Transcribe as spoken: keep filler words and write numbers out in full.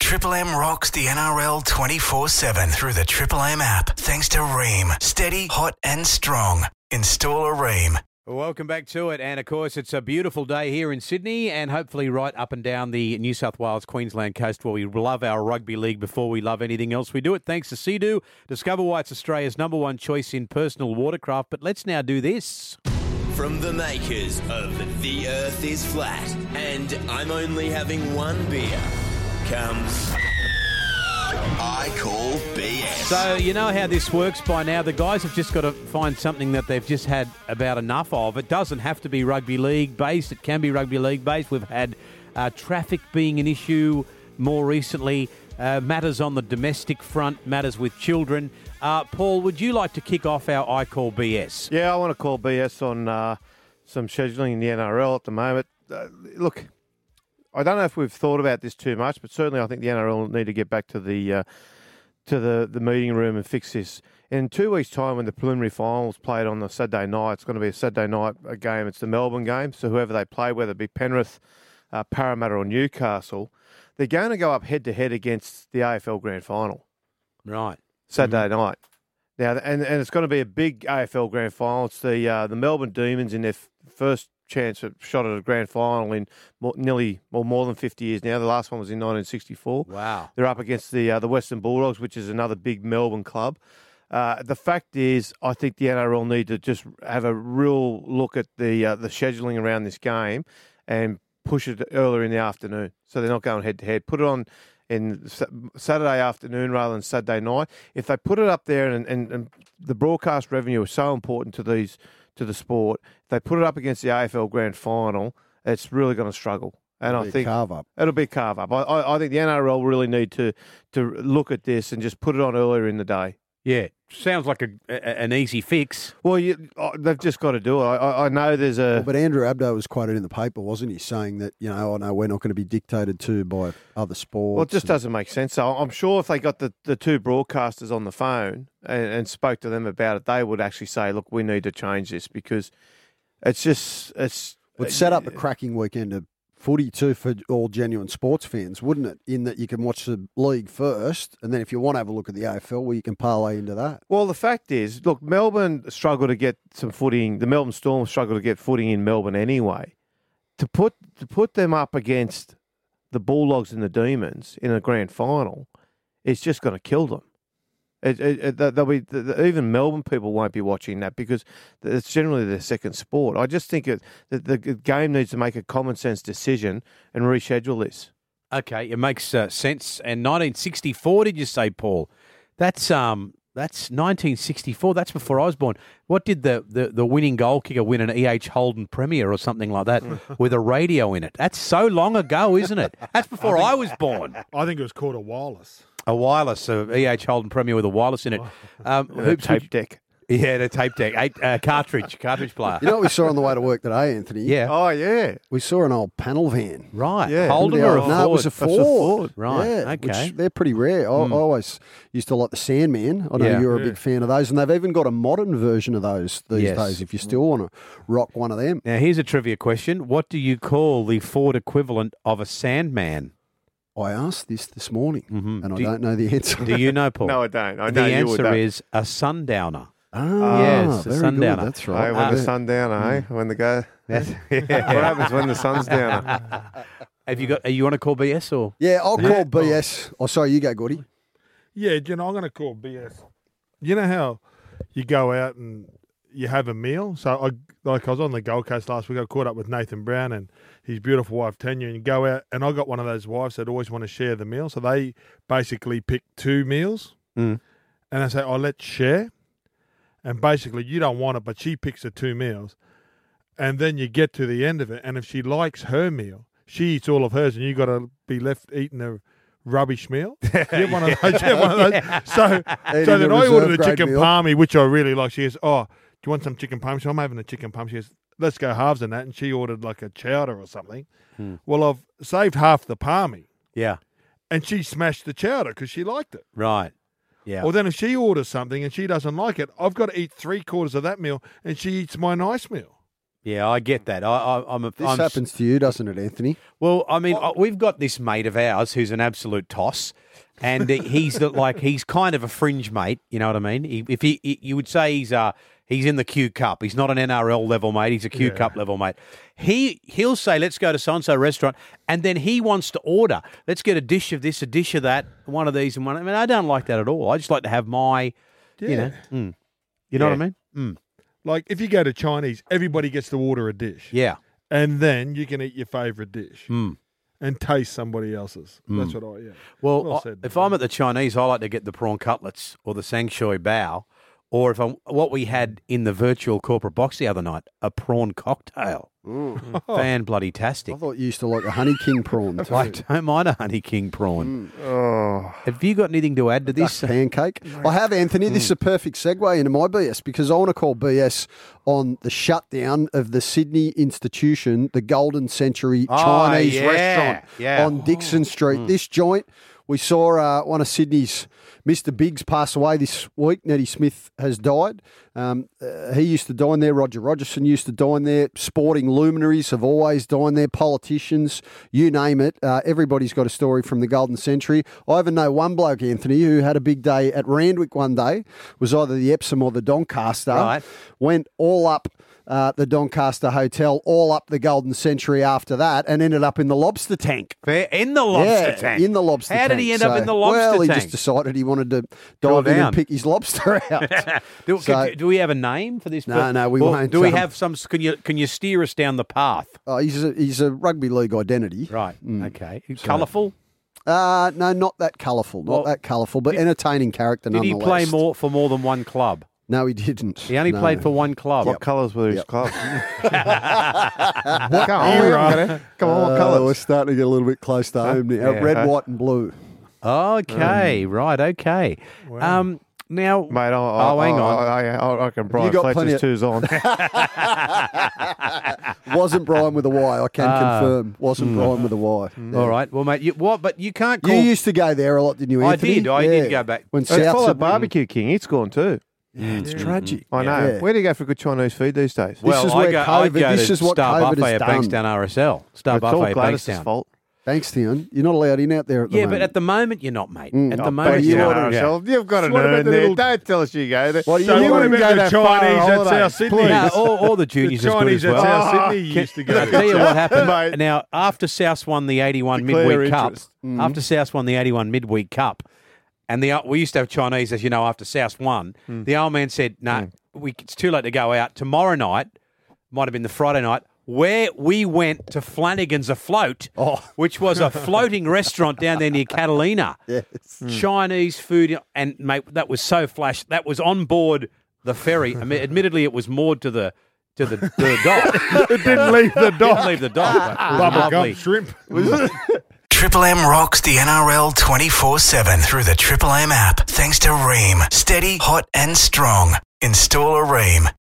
Triple M rocks the N R L twenty-four seven through the Triple M app. Thanks to Rheem. Steady, hot and strong. Install a Rheem. Welcome back to it. And, of course, it's a beautiful day here in Sydney and hopefully right up and down the New South Wales, Queensland coast where we love our rugby league before we love anything else. We do it thanks to Sea-Doo. Discover why it's Australia's number one choice in personal watercraft. But let's now do this. From the makers of The Earth is Flat and I'm only having one beer comes I Call B S. So you know how this works by now. The guys have just got to find something that they've just had about enough of. It doesn't have to be rugby league based. It can be rugby league based. We've had uh, traffic being an issue more recently. Uh, matters on the domestic front, matters with children. Uh, Paul, would you like to kick off our I Call B S? Yeah, I want to call B S on uh, some scheduling in the N R L at the moment. Uh, look, I don't know if we've thought about this too much, but certainly I think the N R L need to get back to the uh, to the, the meeting room and fix this. In two weeks' time, when the preliminary finals played on the Saturday night, it's going to be a Saturday night game. It's the Melbourne game, so whoever they play, whether it be Penrith, uh, Parramatta or Newcastle, they're going to go up head-to-head against the A F L Grand Final. Right. Saturday mm-hmm. night. Now, and, and it's going to be a big A F L Grand Final. It's the uh, the Melbourne Demons in their f- first chance at shot at a grand final in more, nearly well, more than fifty years now. The last one was in nineteen sixty-four. Wow. They're up against the uh, the Western Bulldogs, which is another big Melbourne club. Uh, the fact is, I think the N R L need to just have a real look at the uh, the scheduling around this game and push it earlier in the afternoon so they're not going head-to-head. Put it on in Saturday afternoon rather than Saturday night. If they put it up there and, and, and the broadcast revenue is so important to these to the sport, if they put it up against the A F L Grand Final, it's really going to struggle. And it'll I be think a carve up. It'll be a carve up. I, I, I think the N R L really need to to look at this and just put it on earlier in the day. Yeah, sounds like a, a, an easy fix. Well, you, oh, they've just got to do it. I, I, I know there's a... Well, but Andrew Abdo was quoted in the paper, wasn't he, saying that, you know, oh, no, we're not going to be dictated to by other sports. Well, it just and... doesn't make sense. So I'm sure if they got the, the two broadcasters on the phone and, and spoke to them about it, they would actually say, look, we need to change this because it's just... it's would set up a cracking weekend of footy too for all genuine sports fans, wouldn't it? In that you can watch the league first, and then if you want to have a look at the A F L, well, you can parlay into that. Well, the fact is, look, Melbourne struggled to get some footing. The Melbourne Storm struggled to get footing in Melbourne anyway. To put to put them up against the Bulldogs and the Demons in a grand final, it's just going to kill them. It, it, it, they'll be even Melbourne people won't be watching that because it's generally their second sport. I just think it, that the game needs to make a common sense decision and reschedule this. Okay, it makes uh, sense. And nineteen sixty-four, did you say, Paul? That's um, that's nineteen sixty-four. That's before I was born. What did the, the, the winning goal kicker win an E H Holden Premier or something like that with a radio in it? That's so long ago, isn't it? That's before I, think, I was born. I think it was called a wireless. A wireless, a E H Holden Premier with a wireless in it. Um, yeah, hoops, tape deck. Yeah, the tape deck. Eight, uh, cartridge, cartridge player. You know what we saw on the way to work today, Anthony? Yeah. Oh, yeah. We saw an old panel van. Right. Yeah. Holden or a Ford? No, it was a Ford. A Ford. Right. Yeah, okay. Which they're pretty rare. I, mm. I always used to like the Sandman. I know yeah. you're a yeah. big fan of those. And they've even got a modern version of those these yes. days if you still want to rock one of them. Now, here's a trivia question. What do you call the Ford equivalent of a Sandman? I asked this this morning, mm-hmm. and do I don't know the answer. Do you know, Paul? No, I don't. I the know you answer would, is a sundowner. Ah, yes, a very sundowner. good. That's right. Hey, when uh, the sun down, eh? When the go. What happens when the sun's down? Have you got? Are you want to call B S or? Yeah, I'll Yeah. call B S. Oh, sorry, you go, Goody. Yeah, you know, I'm going to call B S. You know how you go out and you have a meal? So, I like I was on the Gold Coast last week. I caught up with Nathan Brown and his beautiful wife, Tanya, and you go out, and I got one of those wives that always want to share the meal. So they basically pick two meals, Mm. and I say, oh, let's share. And basically, you don't want it, but she picks the two meals. And then you get to the end of it, and if she likes her meal, she eats all of hers, and you got to be left eating a rubbish meal. You have one of those. You have one of those. Yeah. So, Eating so then a I ordered a reserve grade chicken meal. palmy, which I really like. She goes, oh, do you want some chicken palmy? So I'm having a chicken palmy. She goes, let's go halves in that. And she ordered like a chowder or something. Hmm. Well, I've saved half the palmy, Yeah. and she smashed the chowder because she liked it. Right. Yeah. Or then if she orders something and she doesn't like it, I've got to eat three quarters of that meal, and she eats my nice meal. Yeah, I get that. I, I, I'm a. This I'm, happens to you, doesn't it, Anthony? Well, I mean, we've got this mate of ours who's an absolute toss, and he's the, like he's kind of a fringe mate. You know what I mean? He, if he, he, you would say he's uh he's in the Q Cup. He's not an N R L level mate. He's a Q Yeah. Cup level mate. He he'll say, "Let's go to so and so restaurant," and then he wants to order. Let's get a dish of this, a dish of that, one of these, and one. I mean, I don't like that at all. I just like to have my, you Yeah. know, mm. you know Yeah. what I mean? Mm. Like if you go to Chinese, everybody gets to order a dish. Yeah. And then you can eat your favourite dish Mm. and taste somebody else's. That's what I, yeah. Well, Well I- said, if Nick. I'm at the Chinese, I like to get the prawn cutlets or the sang shui bao, or if I'm what we had in the virtual corporate box the other night, a prawn cocktail. Fan bloody I tastic. thought you used to like a honey king prawn. too. I don't mind a honey king prawn. Oh, Have you got anything to add to Duck this? pancake. I have, Anthony. This is a perfect segue into my B S because I want to call B S on the shutdown of the Sydney institution, the Golden Century Oh, Chinese yeah, restaurant yeah. on Dixon Street. This joint, we saw uh, one of Sydney's Mister Biggs pass away this week. Nettie Smith has died. Um, uh, he used to dine there. Roger Rogerson used to dine there. Sporting luminaries have always dined there. Politicians, you name it. Uh, everybody's got a story from the Golden Century. I even know one bloke, Anthony, who had a big day at Randwick one day. Was either the Epsom or the Doncaster. Right. Went all up uh, the Doncaster Hotel, all up the Golden Century after that, and ended up in the lobster tank. Fair- In the lobster yeah, tank. in the lobster How tank. did he end up So- in the lobster well, he tank? just decided he wanted to Draw dive in down. and pick his lobster out. do, So- could- do we have a name for this? No, per- no, we Or won't, Do we um, have some? Can you can you steer us down the path? Oh, he's a, he's a rugby league identity. Right. Okay. Colourful. Uh, no, not that colourful. Not Well, that colourful, but entertaining character Did he nonetheless. play more for more than one club? No, he didn't. He only No. played for one club. what colours were his Yep. club? what Come on, we haven't got it. Come on, what Uh, we're colours? starting to get a little bit close to home now. Yeah. Red, Okay. white, and blue. Okay, right, okay. Um, now, Mate, I, I, oh, hang I, on. I, I, I reckon Brian got plenty Fletcher's of- two's on. Wasn't Brian with a Y, I can Ah. confirm. Wasn't Brian with a Y. Yeah. all right. Well, mate, you, what? But you can't call. You used to go there a lot, didn't you, I Anthony? did, I Yeah. did go back. When It's Souths follow had- Barbecue King. It's gone too. It's tragic. I know. Yeah. Where do you go for good Chinese food these days? well, is I where go, I COVID go this to is what Star COVID Buffet has at done. Bankstown R S L. Star it's Buffet all at Gladys's Bankstown. fault. Bankstown, you're not allowed in out there at the Yeah, moment. but at the moment you're not, mate. Mm. At Oh, the but moment you you're ought not. to- Yeah. You've got to What know about the there. little- Don't tell us you go there. What do you So you what wouldn't about go the that far on Chinese at holiday. South Sydney? Please. No, all, all the The juniors as good Chinese as at well. South Oh, Sydney used to go. I'll tell you what happened. Mate. Now, after South won the eighty-one Declare midweek cup, interest. after South won the eighty-one midweek cup, and the we used to have Chinese, as you know, after South won, the old man said, "No, we, it's too late to go out. Tomorrow night, might have been the Friday night, where we went to Flanagan's Afloat, Oh. which was a floating restaurant down there near Catalina. Yes. Chinese food, and mate, that was so flash. That was on board the ferry. I mean, admittedly, it was moored to the to the, to the dock. It didn't leave the dock. Didn't leave the dock. but it was Bubble lovely. gum shrimp. Triple M rocks the N R L twenty-four seven through the Triple M app. Thanks to Ream. Steady, hot and strong. Install a Ream.